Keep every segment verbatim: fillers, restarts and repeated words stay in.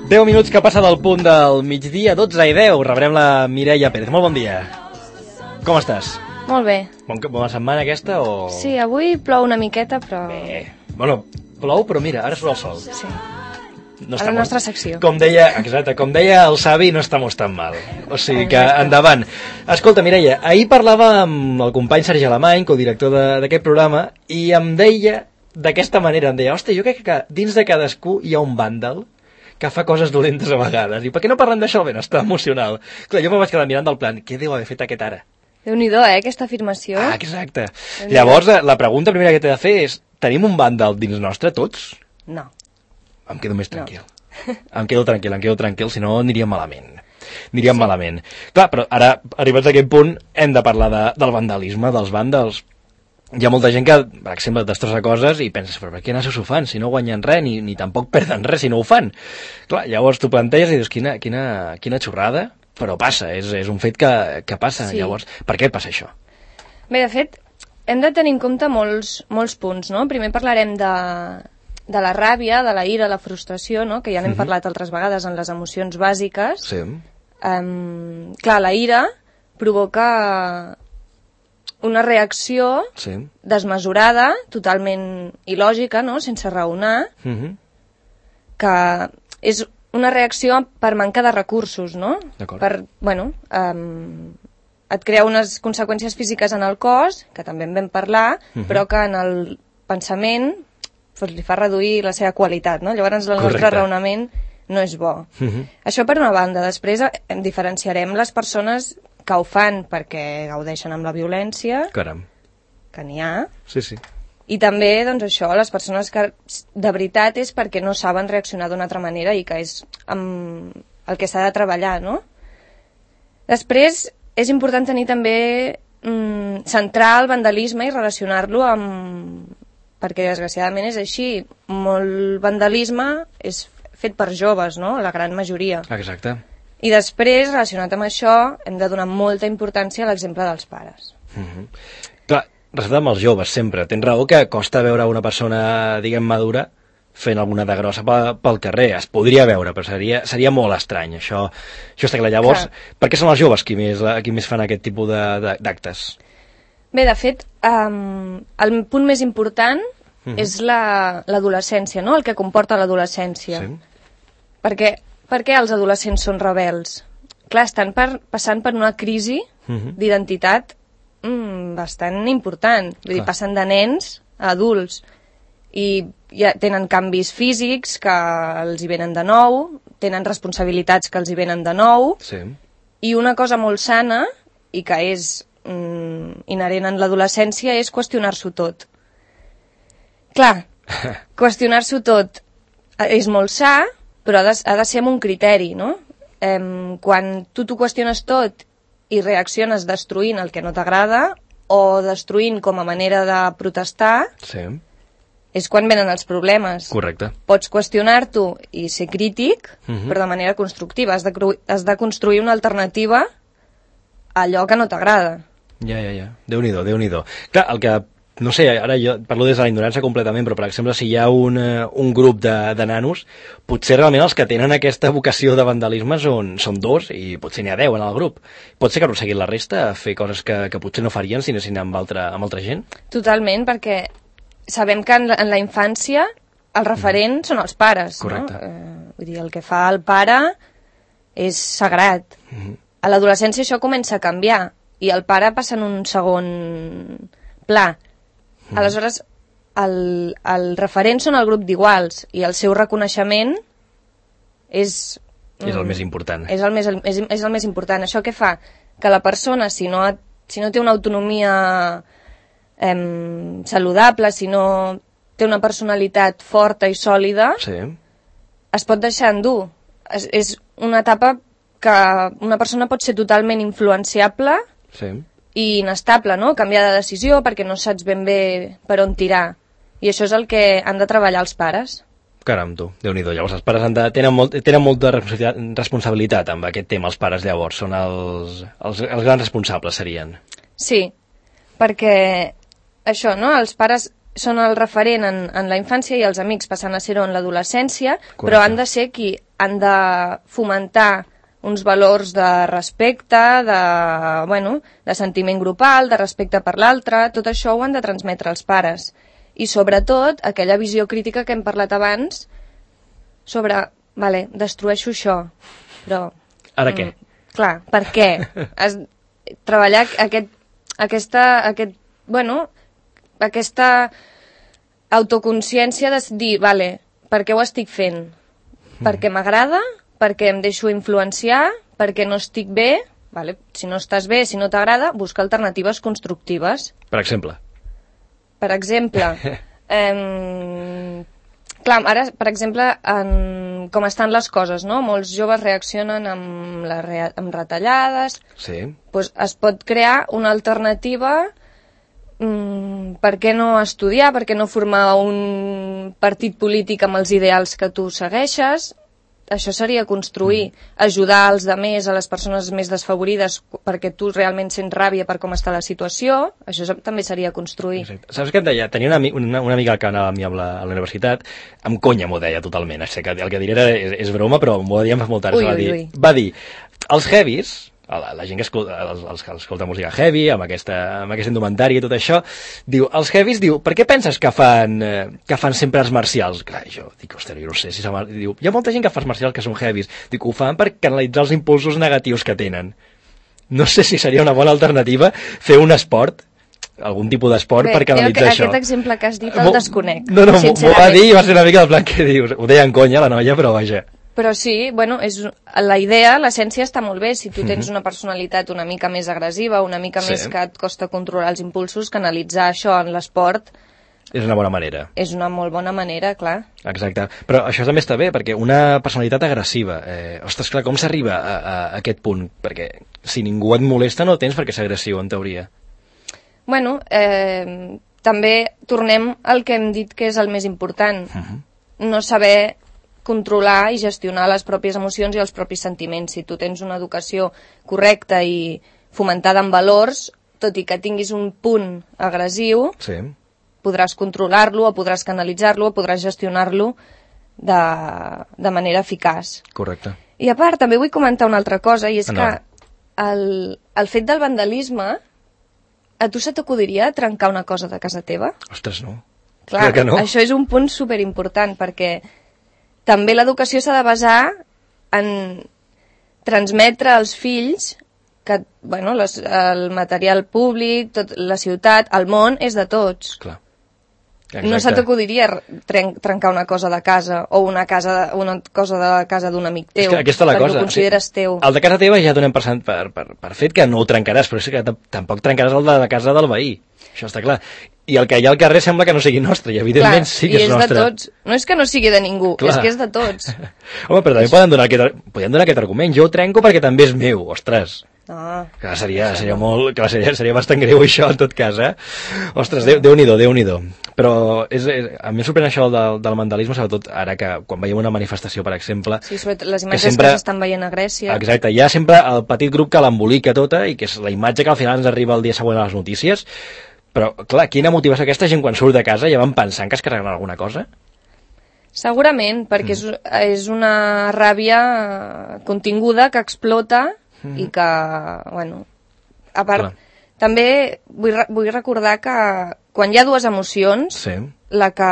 deu minuts que passa del punt del migdia, dotze i deu, rebrem la Mireia Pérez. Molt bon dia. Com estàs? Molt bé. Bon, bona setmana aquesta o...? Sí, avui plou una miqueta, però... Bé. Bueno, plou, però mira, ara surt el sol. Sí. No a la molt... nostra secció. Com deia, exacte, com deia el savi, no estamos tan mal. O sigui que, endavant. Escolta, Mireia, ahir parlava amb el company Sergi Alemany, codirector d'aquest programa, i em deia, d'aquesta manera, em deia, hòstia, jo crec que dins de cadascú hi ha un vàndal que fa coses dolentes a vegades. I per què no parlen d'això el benestar emocional? Clar, jo me vaig quedar mirant del plan, què deu haver fet aquest ara? Déu-n'hi-do, eh, aquesta afirmació. Ah, exacte. Llavors, la pregunta primera que t'he de fer és, tenim un vàndal dins nostre, tots? No. Em quedo més tranquil. No. Em quedo tranquil, em quedo tranquil, si no aniríem malament. Aniríem sí. malament. Clar, però ara, arribats a aquest punt, hem de parlar de, del vandalisme, dels vàndals. Hi ha molta gent que, per exemple, destrossa coses i penses, però per què n'assò ho fan? Si no guanyen res, ni, ni tampoc perden res si no ho fan. Clar, llavors tu planteges i dius, quina, quina, quina xorrada, però passa, és, és un fet que, que passa. Sí. Llavors, per què passa això? Bé, de fet, hem de tenir en compte molts, molts punts, no? Primer parlarem de, de la ràbia, de la ira, la frustració, no? Que ja n'hem uh-huh. parlat altres vegades en les emocions bàsiques. Sí. Um, clar, la ira provoca una reacció sí. desmesurada, totalment il·lògica, no? Sense raonar, uh-huh. que és una reacció per manca de recursos, no? Per, bueno, um, et crea unes conseqüències físiques en el cos, que també en vam parlar, uh-huh. però que en el pensament pues, li fa reduir la seva qualitat, no? Llavors el Correcte. Nostre raonament no és bo. Uh-huh. Això per una banda. Després en diferenciarem les persones que ho fan perquè gaudeixen amb la violència, Caram. que n'hi ha, sí, sí. i també, doncs això, les persones que de veritat és perquè no saben reaccionar d'una altra manera i que és amb el que s'ha de treballar, no? Després, és important tenir també mm, centrar el vandalisme i relacionar-lo amb... perquè desgraciadament és així, molt vandalisme és fet per joves, no? La gran majoria. Exacte. I després, relacionat amb això, hem de donar molta importància a l'exemple dels pares. Mm-hmm. Clar, relacionat amb els joves, sempre. Tens raó que costa veure una persona, diguem, madura, fent alguna de grossa pel carrer. Es podria veure, però seria, seria molt estrany. Això, això està clar. Llavors, clar. Per què són els joves qui més, qui més fan aquest tipus d'actes? Bé, de fet, um, el punt més important mm-hmm. és l'adolescència, la, no? El que comporta l'adolescència. Sí. Perquè... Per què els adolescents són rebels? Clar, estan per, passant per una crisi uh-huh. d'identitat mm, bastant important. Vull dir, passen de nens a adults i ja tenen canvis físics que els hi venen de nou, tenen responsabilitats que els hi venen de nou, sí. i una cosa molt sana i que és mm, inherent en l'adolescència és qüestionar-s'ho tot. Clar, qüestionar-s'ho tot és molt sa, però ha de, ha de ser amb un criteri, no? Eh, quan tu t'ho qüestiones tot i reacciones destruint el que no t'agrada o destruint com a manera de protestar, sí. és quan venen els problemes. Correcte. Pots qüestionar-t'ho i ser crític, uh-huh. però de manera constructiva. Has de, has de construir una alternativa a allò que no t'agrada. Ja, ja, ja. Déu-n'hi-do, Déu-n'hi-do. Clar, el que... No sé, ara jo parlo des de la ignorància completament, però per exemple si hi ha un, un grup de, de nanos, potser realment els que tenen aquesta vocació de vandalisme són, són dos i potser n'hi ha deu en el grup. Pot ser que prosseguin la resta a fer coses que, que potser no farien si anessin amb altra, amb altra gent? Totalment, perquè sabem que en la, en la infància el referent mm. són els pares. Correcte. No? Eh, vull dir, el que fa el pare és sagrat. Mm-hmm. A l'adolescència això comença a canviar i el pare passa en un segon pla. Mm. Aleshores, el, el referent són el grup d'iguals i el seu reconeixement és... És el més important. És el més, és, és el més important. Això què fa? Que la persona, si no, si no té una autonomia eh, saludable, si no té una personalitat forta i sòlida, sí. es pot deixar endur. És, és una etapa que una persona pot ser totalment influenciable, sí. i inestable, no? Canviar de decisió perquè no saps ben bé per on tirar. I això és el que han de treballar els pares. Caram, tu, Déu-n'hi-do. Llavors els pares han de, tenen, molt, tenen molta responsabilitat amb aquest tema, els pares llavors. Són els, els, els grans responsables, serien. Sí, perquè això, no? Els pares són el referent en, en la infància i els amics passant a ser-ho en l'adolescència, però han de ser qui han de fomentar uns valors de respecte, de, bueno, de sentiment grupal, de respecte per l'altre, tot això ho han de transmetre els pares. I sobretot, aquella visió crítica que hem parlat abans sobre, vale, destrueixo això, però... Ara què? Mm, clar, per què? Has, treballar aquest, aquesta, aquest, bueno, aquesta autoconsciència de dir, vale, per què ho estic fent? Perquè m'agrada? Perquè em deixo influenciar, perquè no estic bé, vale? Si no estàs bé, si no t'agrada, busca alternatives constructives. Per exemple? Per exemple, eh, clar, ara, per exemple, en, com estan les coses, no? Molts joves reaccionen amb, la rea, amb retallades, sí. Pues es pot crear una alternativa. mm, per què no estudiar, per què no formar un partit polític amb els ideals que tu segueixes? Això seria construir, ajudar els demés, a les persones més desfavorides, perquè tu realment sents ràbia per com està la situació, això també seria construir. Exacte. Saps què em deia? Tenia una, una, una amiga que anava amb mi a la, a la universitat, amb conya m'ho deia totalment, així que el que diré era, és, és broma, però m'ho deia amb molta ui, va, ui, dir, ui. va dir, els heavies, la, la gent que escolta, els, els que escolta música heavy, amb aquesta, amb aquesta indumentària i tot això, diu, els heavies, diu, per què penses que fan, eh, que fan sempre arts marcials? Clar, jo dic, ostres, jo no sé si se diu, hi ha molta gent que fa arts marcials que són heavies, dic, ho fan per canalitzar els impulsos negatius que tenen. No sé si seria una bona alternativa fer un esport, algun tipus d'esport per canalitzar això. Aquest exemple que has dit el desconec. No, no, m'ho va dir i va ser una mica del plan que dius, ho deia en conya la noia, però vaja. Però sí, bueno, és, la idea, l'essència està molt bé. Si tu tens una personalitat una mica més agressiva, una mica sí. més que et costa controlar els impulsos, canalitzar això en l'esport... És una bona manera. És una molt bona manera, clar. Exacte. Però això també està bé, perquè una personalitat agressiva... Eh, ostres, clar, com s'arriba a, a, a aquest punt? Perquè si ningú et molesta no tens per què ser agressiu, en teoria. Bueno, eh, també tornem al que hem dit que és el més important. Uh-huh. No saber... controlar i gestionar les pròpies emocions i els propis sentiments. Si tu tens una educació correcta i fomentada en valors, tot i que tinguis un punt agressiu, sí. podràs controlar-lo o podràs canalitzar-lo o podràs gestionar-lo de, de manera eficaç. Correcte. I a part, també vull comentar una altra cosa, i és no. que el, el fet del vandalisme, a tu se t'acudiria trencar una cosa de casa teva? Ostres, no. Clar, que no. Això és un punt superimportant, perquè també l'educació s'ha de basar en transmetre als fills que, bueno, les, el material públic, tot, la ciutat, el món és de tots. Clar. Exacte. No se t'acudiria tren trencar una cosa de casa o una, casa, una cosa de casa d'un amic teu, és que aquesta és la perquè cosa. ho consideres sí. teu. El de casa teva ja donem per, per, per, per fet que no ho trencaràs, però és que tampoc trencaràs el de la casa del veí. Això està clar. I el que hi ha al carrer sembla que no sigui nostre, i evidentment clar, sí que és, és nostre. De tots. No és que no sigui de ningú, clar. És que és de tots. Home, però també poden donar aquest, podem donar aquest argument. Jo ho trenco perquè també és meu, ostres. Ah, clar, seria, seria, molt, clar, seria, seria bastant greu això, en tot cas, eh? Ostres, Déu, Déu-n'hi-do, Déu-n'hi-do. Però és, és, a mi em sorprèn això del, del vandalisme, sobretot ara que quan veiem una manifestació, per exemple... Sí, sobretot les imatges que, sempre, que s'estan veient a Grècia. Exacte, hi ha sempre el petit grup que l'embolica tota i que és la imatge que al final ens arriba el dia següent a les notícies. Però, clar, quina motivació aquesta gent quan surt de casa ja van pensant que es carregaran alguna cosa? Segurament, perquè mm. és, és una ràbia continguda que explota mm. i que, bueno, a part, clar. També vull, vull recordar que quan hi ha dues emocions, sí. la que,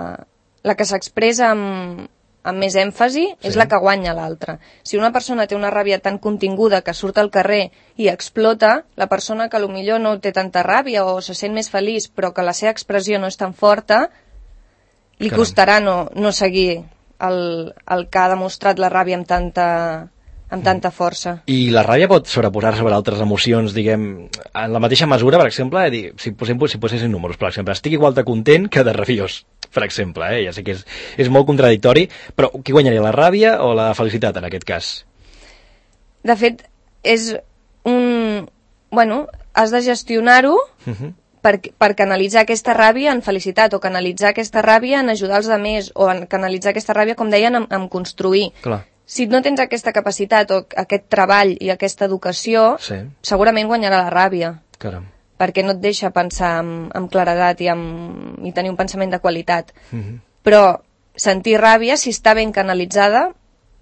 la que s'expressa amb, amb més èmfasi sí. és la que guanya l'altra. Si una persona té una ràbia tan continguda que surt al carrer i explota, la persona que potser no té tanta ràbia o se sent més feliç però que la seva expressió no és tan forta, li Caram. costarà no, no seguir el, el que ha demostrat la ràbia amb tanta, amb tanta força. I la ràbia pot sobreposar sobre altres emocions, diguem, en la mateixa mesura, per exemple, dir, si, posem, si posessin números, per exemple, estic igual de content que de rabiós, per exemple, eh? Ja sé que és, és molt contradictori, però qui guanyaria, la ràbia o la felicitat en aquest cas? De fet, és un... Bueno, has de gestionar-ho uh-huh. per, per canalitzar aquesta ràbia en felicitat, o canalitzar aquesta ràbia en ajudar els altres, o en canalitzar aquesta ràbia, com deien, en, en construir. Clar. Si no tens aquesta capacitat o aquest treball i aquesta educació, sí. segurament guanyarà la ràbia. Caram. Perquè no et deixa pensar amb, amb claredat i, amb, i tenir un pensament de qualitat. Uh-huh. Però sentir ràbia, si està ben canalitzada,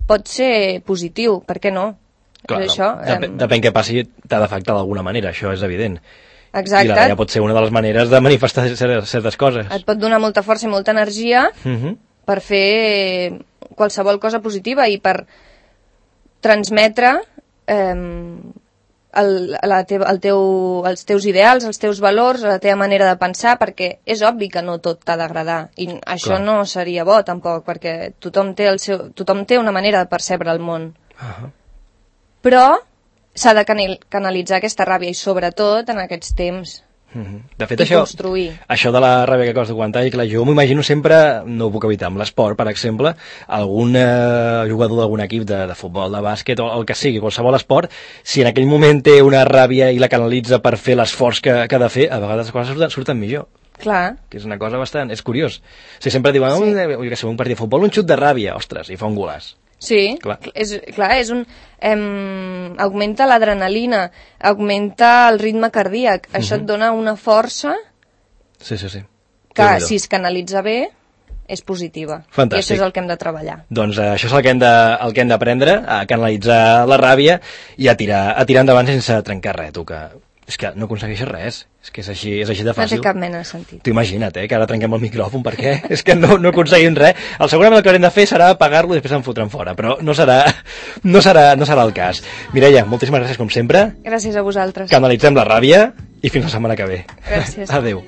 pot ser positiu, per què no? Clar, això, dep eh... depèn què passi, t'ha d'afectar d'alguna manera, això és evident. Exacte. I la ràbia pot ser una de les maneres de manifestar certes coses. Et pot donar molta força i molta energia uh -huh. per fer qualsevol cosa positiva i per transmetre eh, el, la teva, el teu, els teus ideals, els teus valors, la teva manera de pensar, perquè és obvi que no tot t'ha d'agradar i això Clar. no seria bo tampoc, perquè tothom té, el seu, tothom té una manera de percebre el món. Uh -huh. Però s'ha de canalitzar aquesta ràbia i sobretot en aquests temps. Mm-hmm. De fet, això, construir. això de la ràbia que costa aguantar, i clar, jo m'imagino sempre, no ho puc evitar, amb l'esport, per exemple, algun eh, jugador d'algun equip de, de futbol, de bàsquet, o el que sigui, qualsevol esport, si en aquell moment té una ràbia i la canalitza per fer l'esforç que, que ha de fer, a vegades les coses surten, surten millor. Clar. Que és una cosa bastant... És curiós. O sigui, sempre diuen, sí. oh, que sé, un partit de futbol, un xut de ràbia, ostres, i fa un golaç. Sí, clar. És, clar, és un... Em, augmenta l'adrenalina, augmenta el ritme cardíac, uh-huh. Això et dona una força sí, sí, sí. que, si es canalitza bé, és positiva. Fantàstic. I això és el que hem de treballar. Doncs eh, això és el que hem de, el que hem d'aprendre, a canalitzar la ràbia i a tirar, a tirar endavant sense trencar res, tu, que... És que no aconsegueixes res, és que és així, és així de fàcil. No té cap mena de sentit. T'ho imagina't, eh, que ara trenquem el micròfon, perquè és que no, no aconseguim res. El segurament el que haurem de fer serà apagar-lo i després em fotran fora, però no serà, no serà, no serà el cas. Mireia, moltíssimes gràcies com sempre. Gràcies a vosaltres. Canalitzem la ràbia i fins la setmana que ve. Gràcies. Adéu.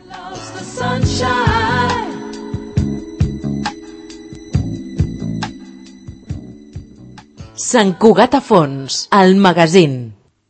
Sant Cugat a Fons, el magazín.